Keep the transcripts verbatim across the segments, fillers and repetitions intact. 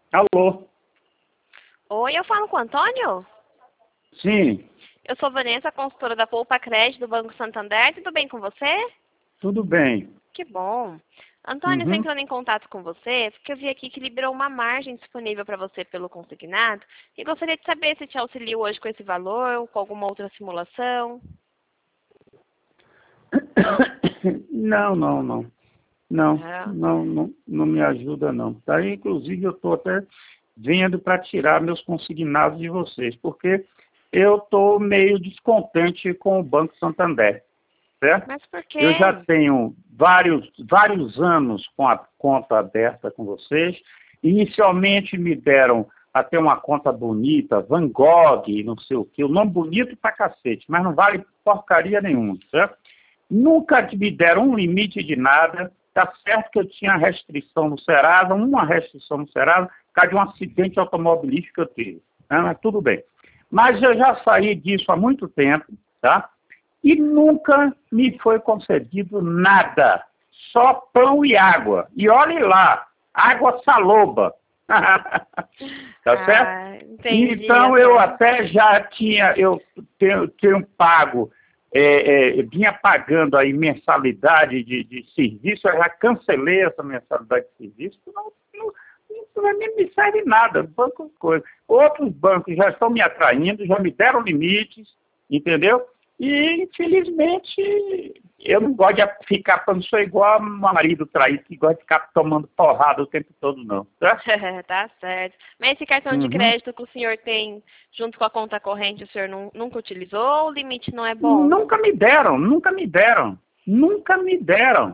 Alô? Oi, eu falo com o Antônio? Sim, Eu sou Vanessa, consultora da Poupa Crédito do Banco Santander. Tudo bem com você? tudo bem. Que bom. Antônio, estou Uhum. entrando em contato com você porque eu vi aqui que liberou uma margem disponível para você pelo consignado e gostaria de saber se te auxilio hoje com esse valor ou com alguma outra simulação. Não, não, não. Não, Ah, não, não, não me ajuda não. Tá? Inclusive eu estou até vendo para tirar meus consignados de vocês, porque eu estou meio descontente com o Banco Santander, certo? mas por Eu já quê? tenho vários, vários anos com a conta aberta com vocês. Inicialmente me deram até uma conta bonita, Van Gogh, não sei o quê, o nome bonito pra cacete, mas não vale porcaria nenhuma, certo? Nunca me deram um limite de nada. Tá certo que eu tinha restrição no Serasa, uma restrição no Serasa, por causa de um acidente automobilístico que eu tive, né? Mas tudo bem. Mas eu já saí disso há muito tempo, tá? E nunca me foi concedido nada, só pão e água. E olhe lá, água saloba. Tá certo? Ah, entendi Então eu até. até já tinha, eu tenho, tenho pago, é, é, vinha pagando aí mensalidade de, de serviço, eu já cancelei essa mensalidade de serviço, não, não, isso não me me serve nada, banco coisa. Outros bancos já estão me atraindo, já me deram limites, entendeu? E, infelizmente, eu não gosto de ficar, eu não sou igual a marido traído, que gosta de ficar tomando porrada o tempo todo, não. Tá? Tá certo. Mas esse cartão de Uhum. crédito que o senhor tem junto com a conta corrente, o senhor nu- nunca utilizou ou o limite não é bom? Nunca me deram, nunca me deram, nunca me deram.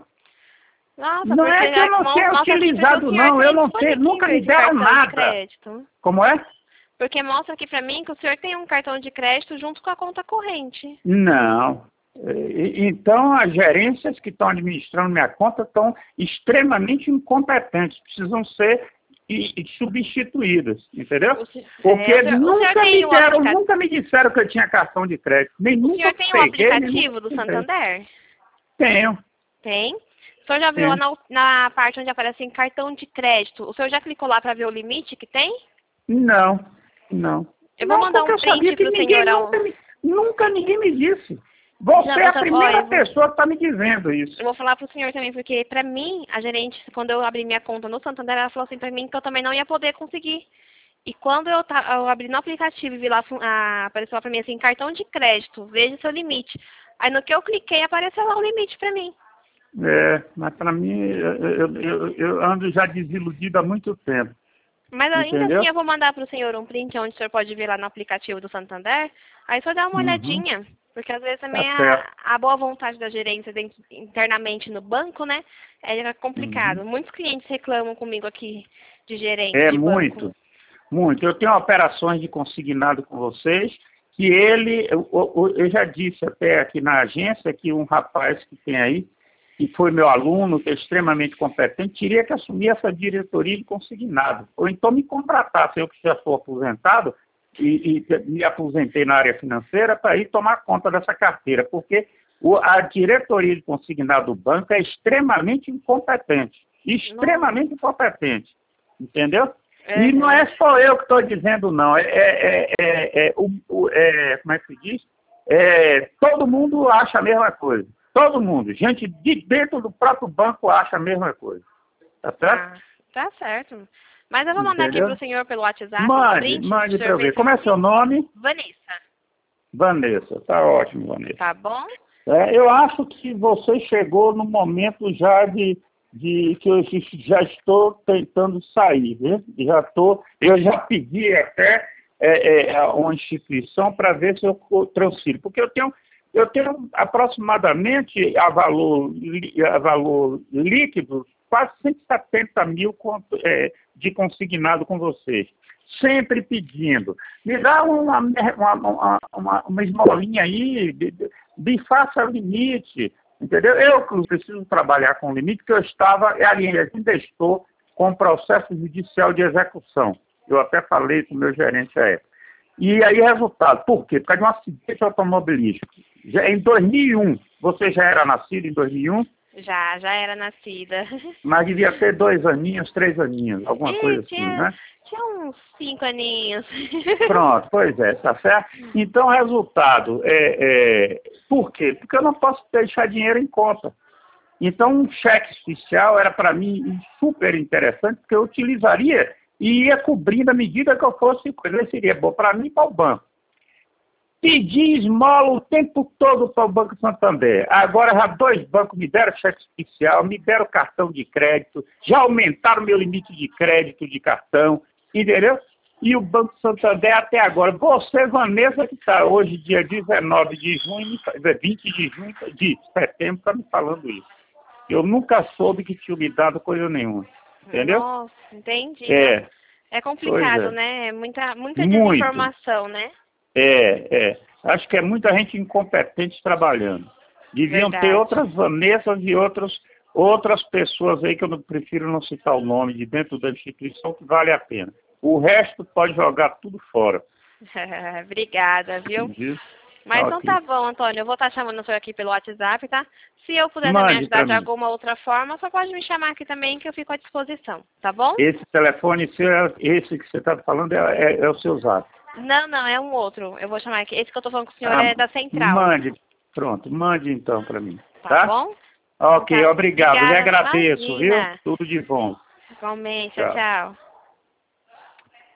Nossa, Não é porque que eu já não mo- tenha mostra aqui para que o utilizado, senhor não, eu tem não tenho, nunca disponível me esse deram cartão de nada. crédito. Como é? Porque mostra aqui para mim que o senhor tem um cartão de crédito junto com a conta corrente. Não. E- Então, as gerências que estão administrando minha conta estão extremamente incompetentes, precisam ser e- e substituídas, entendeu? O, se- Porque é, o, senhor, o senhor nunca tem me o deram, aplicativo. nunca me disseram que eu tinha cartão de crédito, nem O nunca senhor tem o peguei, nem nunca aplicativo do usei. Santander? Tenho, Tem. O senhor já viu lá tenho. na, na parte onde aparece em cartão de crédito? O senhor já clicou lá para ver o limite que tem? Não, não. Eu vou Não, mandar porque um eu sabia print que para o ninguém senhor. nunca me, nunca ninguém me disse. Você Já, é a outra, ó, primeira eu vou, pessoa que está me dizendo isso. eu vou falar pro senhor também, porque pra mim, a gerente, quando eu abri minha conta no Santander, ela falou assim pra mim que eu também não ia poder conseguir. E quando eu, ta- eu abri no aplicativo e vi lá, fu- ah, apareceu lá pra mim assim, cartão de crédito, veja seu limite. Aí no que eu cliquei, apareceu lá o limite pra mim. É, mas para mim, eu, eu, eu- eu ando já desiludido há muito tempo, Mas ainda assim entendeu? eu vou mandar pro senhor um print onde o senhor pode ver lá no aplicativo do Santander. Aí só dá uma Uhum, olhadinha. Porque às vezes tá também certo. a, a boa vontade da gerência dentro- internamente no banco, né? É Uhum. complicado. Muitos clientes reclamam comigo aqui de gerente É de banco. muito, muito. Eu tenho operações de consignado com vocês, que ele, eu, eu- eu já disse até aqui na agência que um rapaz que tem aí, que foi meu aluno, que é extremamente competente, teria que assumir essa diretoria de consignado. Ou então me contratasse, eu que já sou aposentado, e, e me aposentei na área financeira, para ir tomar conta dessa carteira, porque o- a diretoria de consignado do banco é extremamente incompetente. Nossa. Extremamente incompetente. Entendeu? E não Uhum. é só eu que estou dizendo, não. É, é, é, é, o, o- é, como é que se diz? É, todo mundo acha a mesma coisa. Todo mundo. Gente de dentro do próprio banco acha a mesma coisa. Tá certo? Ah, tá certo. Mas eu vou mandar aqui pro Entendeu? senhor pelo WhatsApp um Mande, print, pro mande para senhor eu ver ver. seu Como é seu limite. nome? Vanessa, Vanessa. Tá ótimo, Vanessa. tá bom? É, eu acho que você chegou no momento já de, de que eu já estou tentando sair, né? Já tô, eu já pedi até é, é, uma instituição para ver se eu transfiro, porque eu tenho, eu tenho aproximadamente a valor, li- a valor líquido quase cento e setenta mil con- é, de consignado com vocês. Sempre pedindo, me dá uma, uma, uma, uma, uma esmolinha aí, de, de, de faça limite, entendeu? Eu que preciso trabalhar com limite, que eu estava, aliás, ainda estou com processo judicial de execução. Eu até falei com o meu gerente à época. E aí, resultado, por quê? Por causa de um acidente automobilístico. Já, em dois mil e um, você já era nascido em dois mil e um, Já, já era nascida. mas devia ter dois aninhos, três aninhos, alguma E coisa assim, tinha, né? tinha uns cinco aninhos. Pronto, pois é, tá certo? Então, resultado, é, é, por quê? Porque eu não posso deixar dinheiro em conta. Então, um cheque especial era para mim super interessante, porque eu utilizaria e ia cobrindo à medida que eu fosse coisa. Seria bom para mim e para o banco. Pedi esmola o tempo todo para o Banco Santander. Agora já dois bancos me deram cheque especial, me deram cartão de crédito, já aumentaram meu limite de crédito de cartão, entendeu? E o Banco Santander até agora. Você, Vanessa, que está hoje, dia dezenove de junho, vinte de junho, de setembro, está me falando isso. Eu nunca soube que tinha me dado coisa nenhuma. Entendeu? Nossa, entendi. É. É complicado, é. né? É muita, muita Muito. desinformação, né? É, é. Acho que é muita gente incompetente trabalhando. Deviam Verdade. ter outras Vanessas e outras, outras pessoas aí que eu não, prefiro não citar o nome de dentro da instituição que vale a pena. O resto pode jogar tudo fora. Obrigada, viu? Entendeu? Mas Tá, então ok. tá bom, Antônio. Eu vou estar chamando o senhor aqui pelo WhatsApp, tá? Se eu puder Mande também ajudar pra de mim. alguma outra forma, só pode me chamar aqui também que eu fico à disposição, tá bom? Esse telefone seu, é- esse que você está falando é, é, é o seu zap. Não, não, é um outro. Eu vou chamar aqui. Esse que eu tô falando com o senhor Ah, é da central. mande, pronto, mande então para mim, Tá, tá? bom? Ok, Tá. obrigado, lhe Obrigada. agradeço, viu? Imagina. Tudo de bom. Igualmente. Tchau, Tchau. tchau.